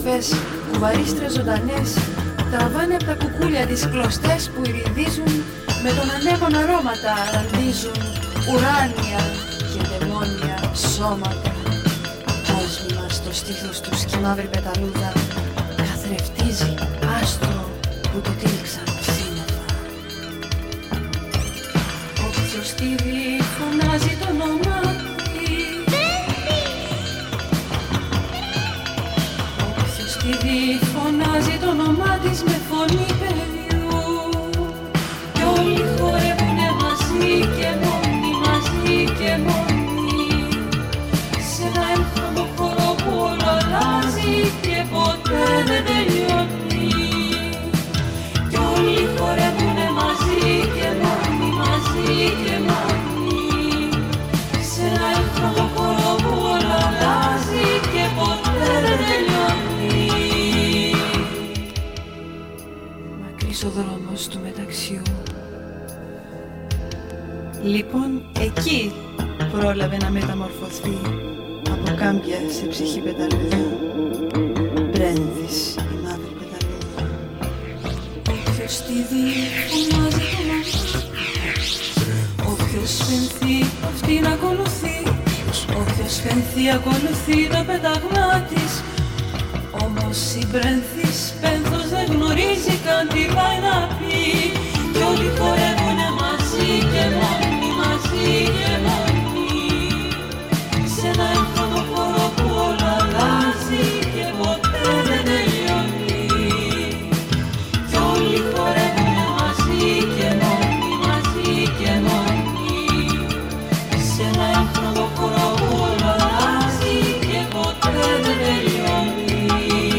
μορφές, κουβαρίστρες ζωντανές, τραβάνε από τα κουκούλια τις κλωστές που ηριδίζουν, με τον ανέμον αρώματα ραντίζουν ουράνια και δαιμόνια σώματα. Κόσμημα στο στήθος τους κι η μαύρη πεταλούδα καθρεφτίζει άστρο που το τύλιξαν σύννεφα. Όποιος τη δει φωνάζει το όνομά της, όποιος τη δει φωνάζει το όνομά της με φωνή παιδιού, κι όλοι χορεύουνε μαζί και μόνοι, μαζί και μόνοι, σε ένα έγχρωμο χώρο που όλο αλλάζει και ποτέ δεν τελειώνει. Κι όλοι χορεύουνε μαζί και μόνοι, μαζί και μόνοι, σε ένα έγχρωμο χώρο που όλο αλλάζει και ποτέ δεν τελειώνει. Μακρύς ο δρόμος του μεταξιού. Λοιπόν, εκεί πρόλαβε να μεταμορφωθεί από κάμπια σε ψυχή πεταλούδα. Μπρένδης η μαύρη πεταλούδα. Όποιος τη δει φωνάζει το όνομά της, όποιος φαινθεί αυτήν ακολουθεί, όποιος φαινθεί ακολουθεί το πέταγμά της. Όμως η Μπρένθης πένθος δεν γνωρίζει καν τι πάει να πει, κι όλοι χορεύουν